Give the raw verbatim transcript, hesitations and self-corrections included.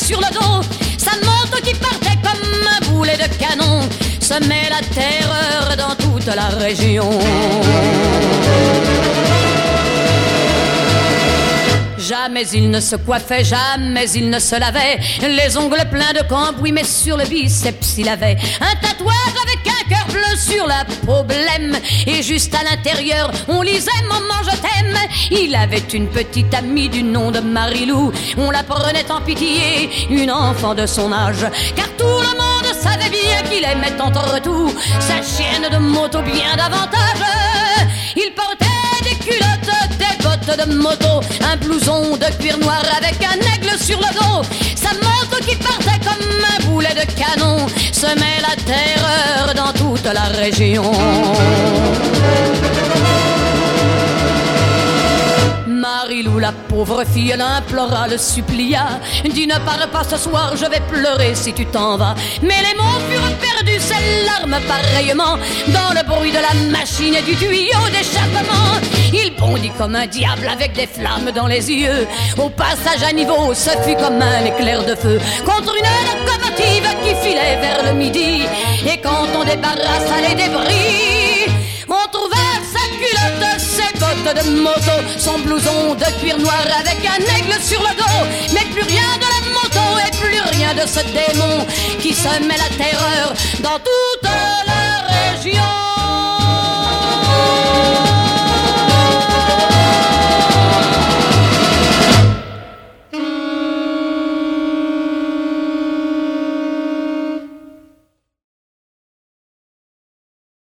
sur le dos. Sa moto qui partait comme un boulet de canon semait la terreur dans toute la région. Jamais il ne se coiffait, jamais il ne se lavait, les ongles pleins de cambouis, mais sur le biceps il avait un tatouage avec un cœur bleu sur la peau blême. Et juste à l'intérieur, on lisait « Maman, je t'aime ». Il avait une petite amie du nom de Marilou. On la prenait en pitié, une enfant de son âge, car tout le monde savait bien qu'il aimait entre tout sa chienne de moto bien davantage. Il portait des culottes, des bottes de moto, un blouson de cuir noir avec un aigle sur le dos. Sa moto qui partait comme un boulet de canon semait la terreur dans toute la région. Marilou, la pauvre fille, l'implora, le supplia. Dis ne pars pas ce soir, je vais pleurer si tu t'en vas. Mais les mots furent perdus, ses larmes pareillement, dans le bruit de la machine et du tuyau d'échappement. Il bondit comme un diable avec des flammes dans les yeux. Au passage à niveau, ce fut comme un éclair de feu contre une locomotive qui filait vers le midi. Et quand on débarrassa les débris, on trouva sa culotte, ses bottes de moto, son blouson de cuir noir avec un aigle sur le dos. Mais plus rien de la moto et plus rien de ce démon qui semait la terreur dans toute la région.